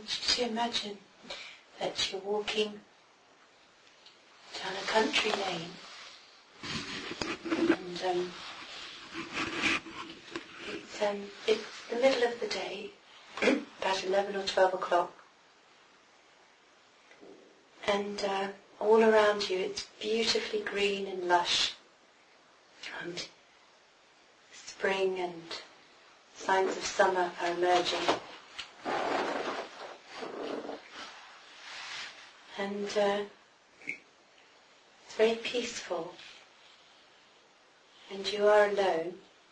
want you to imagine that you're walking down a country lane, and it's the middle of the day, about 11 or 12 o'clock, and all around you it's beautifully green and lush, and spring and signs of summer are emerging. And it's very peaceful, and you are alone,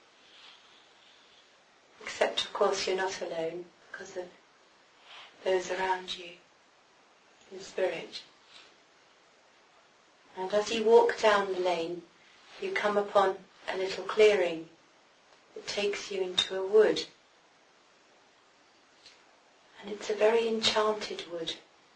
except of course you're not alone because of those around you in spirit. And as you walk down the lane, you come upon a little clearing that takes you into a wood. And it's a very enchanted wood.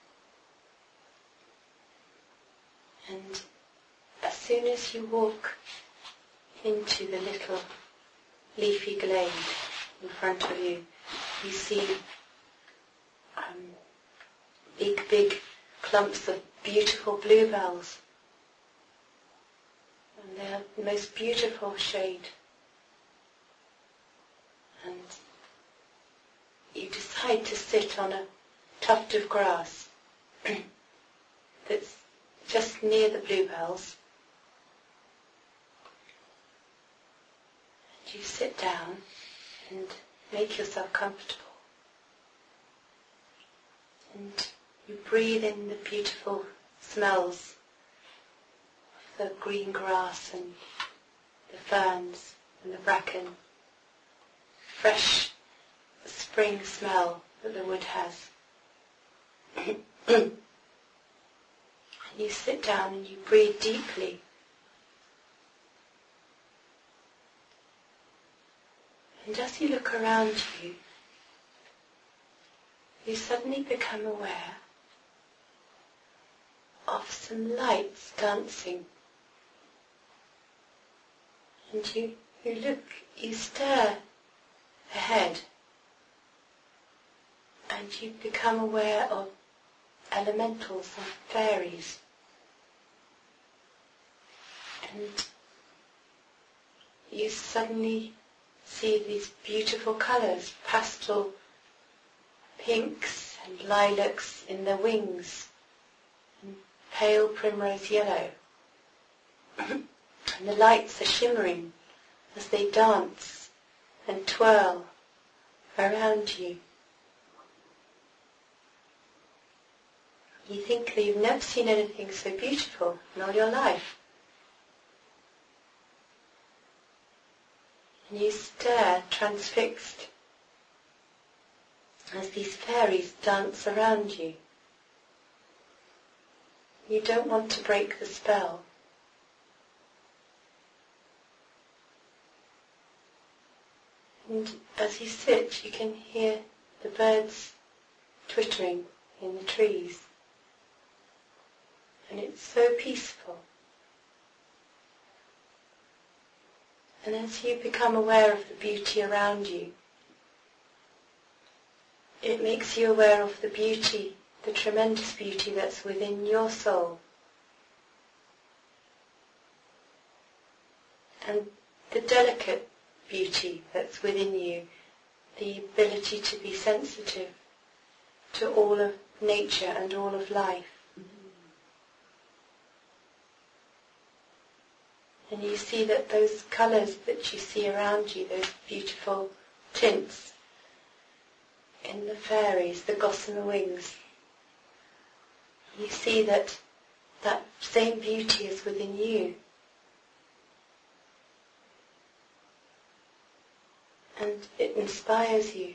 And as soon as you walk into the little leafy glade in front of you, you see big clumps of beautiful bluebells. And they're the most beautiful shade. And you decide to sit on a tuft of grass that's just near the bluebells. And you sit down and make yourself comfortable. And you breathe in the beautiful smells of the green grass and the ferns and the bracken. Fresh spring smell that the wood has. And you sit down and you breathe deeply. And as you look around you, you suddenly become aware of some lights dancing. And you stare ahead, and you become aware of elementals and fairies. And you suddenly see these beautiful colours, pastel pinks and lilacs in their wings, and pale primrose yellow. And the lights are shimmering as they dance and twirl around you. You think that you've never seen anything so beautiful in all your life. And you stare transfixed as these fairies dance around you. You don't want to break the spell. And as you sit, you can hear the birds twittering in the trees. And it's so peaceful. And as you become aware of the beauty around you, it makes you aware of the beauty, the tremendous beauty that's within your soul. And the delicate beauty that's within you, the ability to be sensitive to all of nature and all of life. And you see that those colours that you see around you, those beautiful tints in the fairies, the gossamer wings, you see that that same beauty is within you. And it inspires you.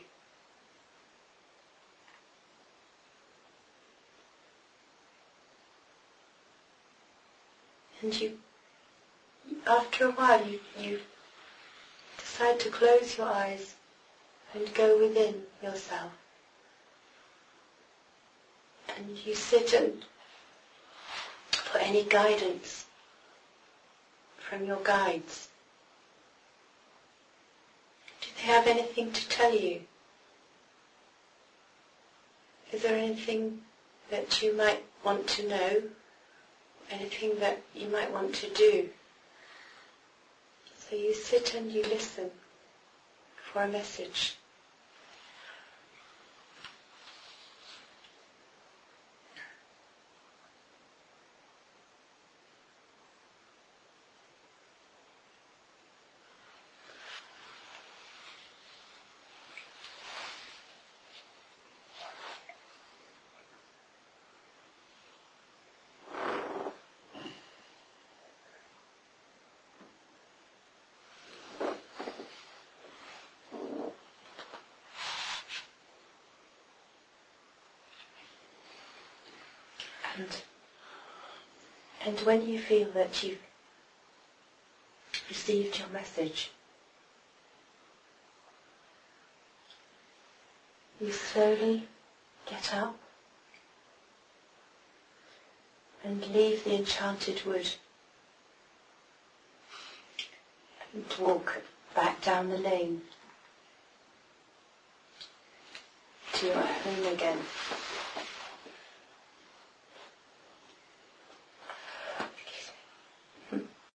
And after a while, you decide to close your eyes and go within yourself. And you sit and for any guidance from your guides. Do they have anything to tell you? Is there anything that you might want to know? Anything that you might want to do? So you sit and you listen for a message. And when you feel that you've received your message, you slowly get up and leave the enchanted wood and walk back down the lane to your home again.